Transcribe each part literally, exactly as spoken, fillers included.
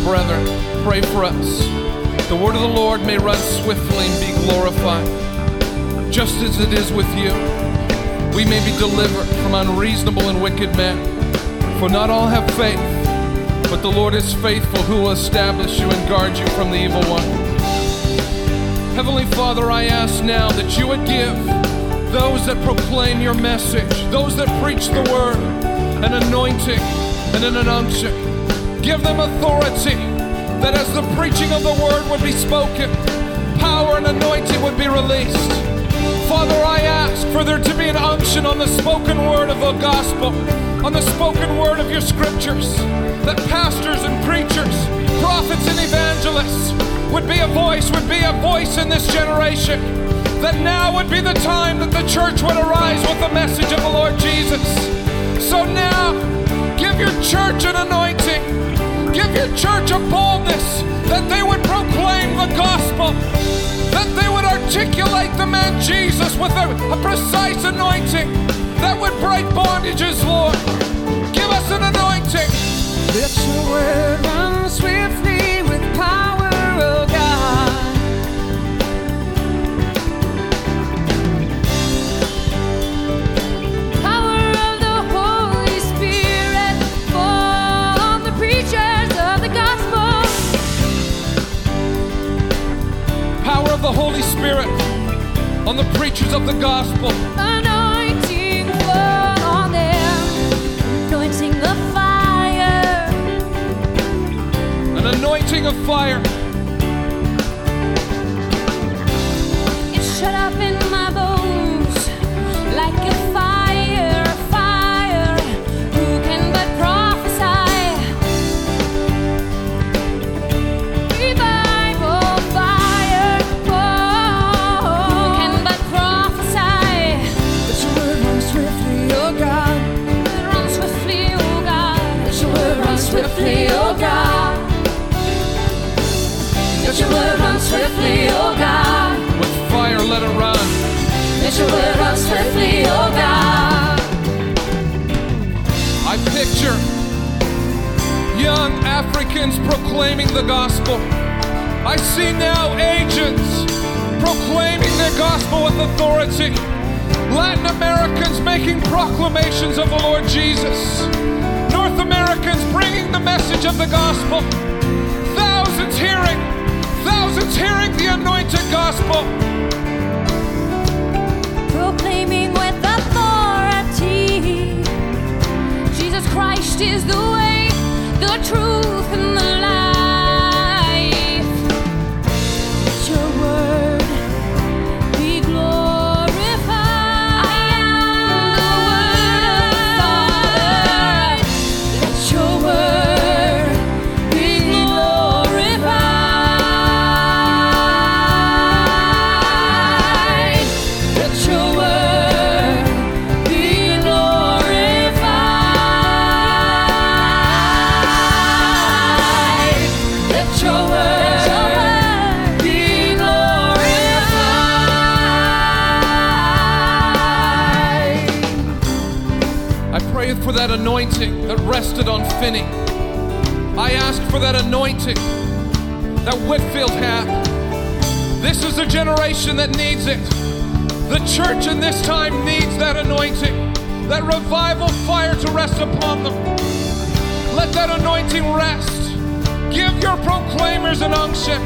brethren, pray for us. The word of the Lord may run swiftly and be glorified, just as it is with you. We may be delivered from unreasonable and wicked men. For not all have faith, but the Lord is faithful, who will establish you and guard you from the evil one. Heavenly Father, I ask now that you would give those that proclaim your message, those that preach the word, an anointing and an unction. Give them authority, that as the preaching of the word would be spoken, power and anointing would be released. Father, I ask for there to be an unction on the spoken word of the gospel, on the spoken word of your scriptures, that pastors and preachers, prophets and evangelists would be a voice, would be a voice in this generation, that now would be the time that the church would arise with the message of the Lord Jesus. So now, give your church an anointing, give your church a boldness, that they would proclaim the gospel, that they would articulate the man Jesus with a, a precise anointing that would break bondages, Lord. Give us an anointing. Let your word run swiftly with power, oh God. Power of the Holy Spirit fall on the preachers of the gospel. Power of the Holy Spirit on the preachers of the gospel. Anointing fall on them, anointing of fire. An anointing of fire. It's shut up in my bones like a fire, fire. Who can but prophesy? Revival fire. Whoa. Who can but prophesy? Let your word run swiftly, oh God. Run swiftly, oh God. Let your word run swiftly, oh God. Let your word run swiftly, oh God. With fire, let it run. Let your word run swiftly, oh God. I picture young Africans proclaiming the gospel. I see now agents proclaiming their gospel with authority. Latin Americans making proclamations of the Lord Jesus. North Americans bringing the message of the gospel. Thousands hearing, thousands hearing the anointed gospel. Proclaiming with authority, Jesus Christ is the way, the truth, and the life. Let your word be glorified. I am the word of God. Let your word be glorified. Let your word be glorified. Let your word be glorified. I pray for that anointing that rested on Finney. I ask for that anointing that Whitfield had. This is a generation that needs it. The church in this time needs that anointing, that revival fire to rest upon them. Let that anointing rest. Give your proclaimers an unction.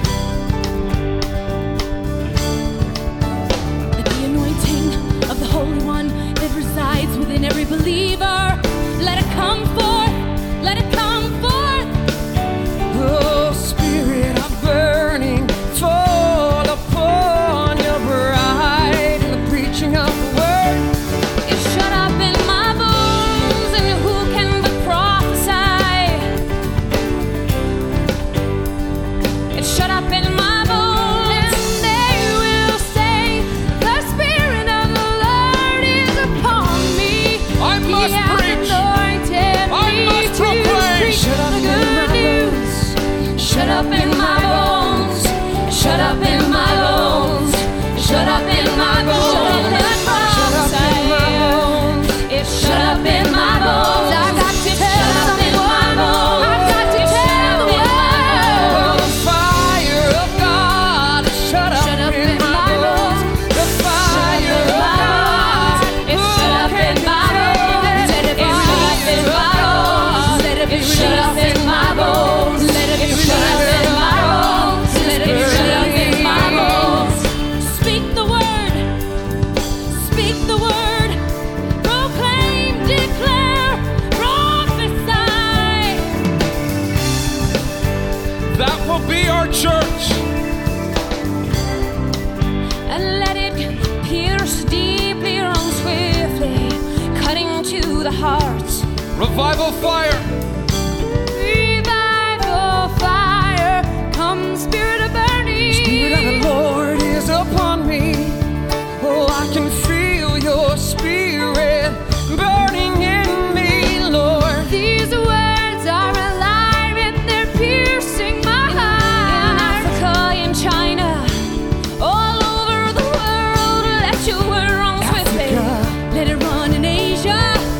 Let the anointing of the Holy One that resides within every believer, let it come forth, let it come forth. Oh, Spirit of burning, fall upon your bride in the preaching of the word. It's shut up in my bones, and who can but prophesy? It's shut up in my bones, and they will say, the Spirit of the Lord is upon me. I must He has preach. anointed I me must to proclaim. preach Shut the good news. Shut up in my bones. Shut up in my bones. Shut up in my bones. Shut up in my bones. It's shut up in my bones. I got to tell someone. I got to tell the world. will be our church. And let it pierce deeply, run swiftly, cutting to the heart. Revival fire. Revival fire, come Spirit of burning. Spirit of the Lord is upon me. Oh, I can feel your Spirit burning in me, Lord. These words are alive and they're piercing my heart. In Africa, in China, all over the world, let your word run swiftly. Let it run in Asia,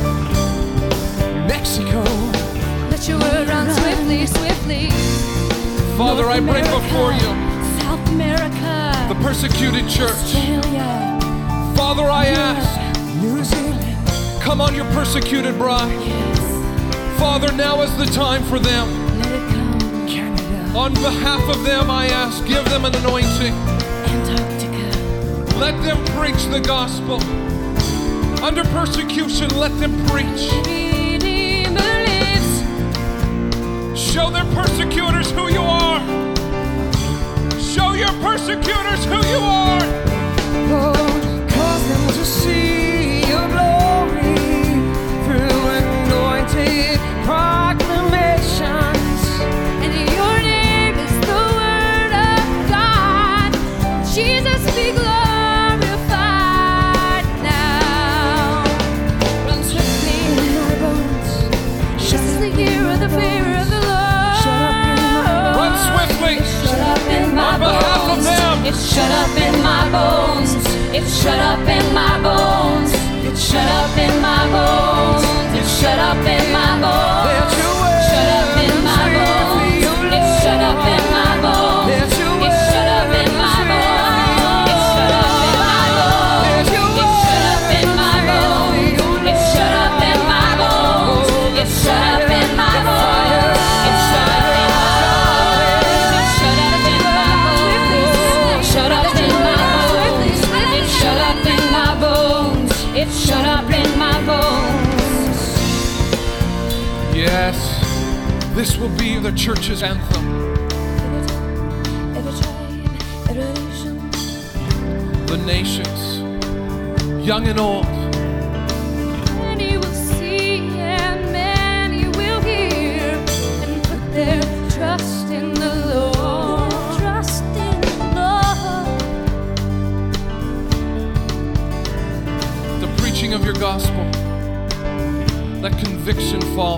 Mexico. let your word run swiftly, swiftly. Father, North I bring America, before you South America, the persecuted church. Australia, Father, I ask, New Zealand. come on your persecuted bride. yes, Father, now is the time for them. let it come. Canada. On behalf of them, I ask, give them an anointing. Antarctica, Let them preach the gospel. Under persecution, let them preach. Redeemer lives. Show their persecutors who you are. Show your persecutors who you are. Lord, cause them to see your glory through anointed proclamations. And your name is the word of God. Jesus, be glorified now. Run swiftly in our bones. This is the year of the fear of the Lord. Shut up in my bones. Run swiftly. Shut up in my On behalf of bones. them. It's shut up in my bones. It's shut up in my bones. It's shut up in my bones. It's shut up in my bones. Let your word Shut up in my sweetly, bones. O It's shut up in Lord. my bones. Let your It's shut up in word my sweetly, bones. It's shut up in my bones. Let your It's shut up in my bones. word It's shut up in my bones. It's shut up in my bones. It's shut up in my bones. It's shut up in my bones. Shut up in my bones. It's shut up in my bones. It's shut up in my bones. Yes, this will be the church's anthem. Every tribe, every nation. The nations, young and old, Many will see and many will hear and put their trust in the Lord. Trust in the Lord. the preaching of your gospel, let conviction fall.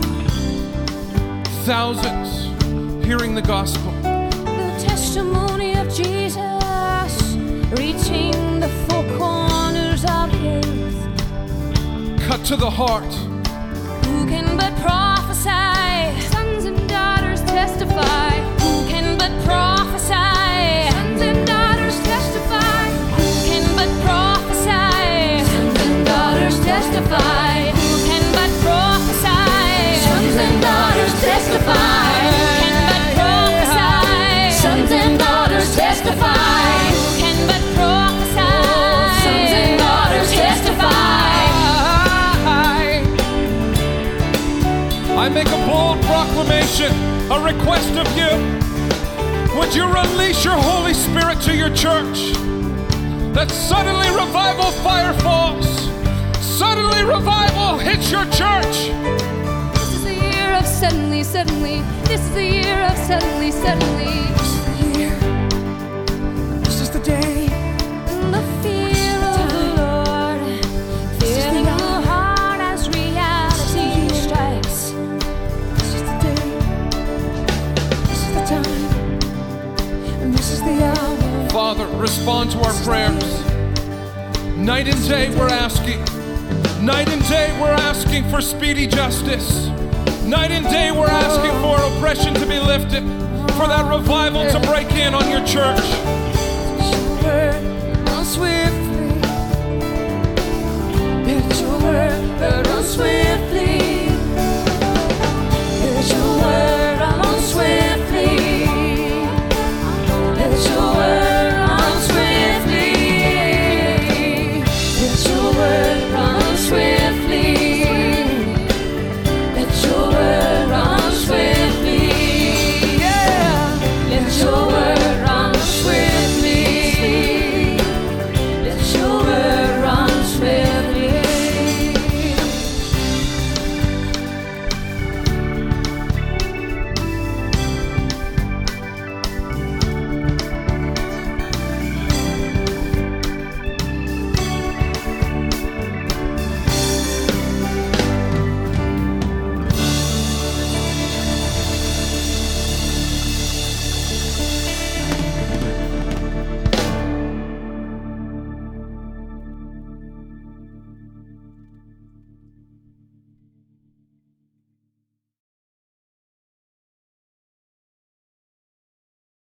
Thousands hearing the gospel. The testimony of Jesus reaching the four corners of the earth. Cut to the heart. Who can but prophesy? Sons and daughters testify. Who can but prophesy? Sons and daughters testify. Who can but prophesy? Sons and daughters testify. Who can but prophesy? Sons and daughters testify. Who can but prophesy? Sons and daughters testify. Who can but prophesy? Sons and daughters testify. I make a bold proclamation, a request of you. Would you release your Holy Spirit to your church? That suddenly revival fire falls. Suddenly revival hits your church. This is the year of suddenly, suddenly. This is the year of suddenly, suddenly. This is the day. In the fear of the Lord, filling your heart as reality strikes. This is the day. This is the time. And this is the hour. Father, respond to our prayers. Night and day we're asking. Night and day we're asking for speedy justice. Night and day we're asking for oppression to be lifted, for that revival to break in on your church. Your word run swiftly. Let your word run swiftly.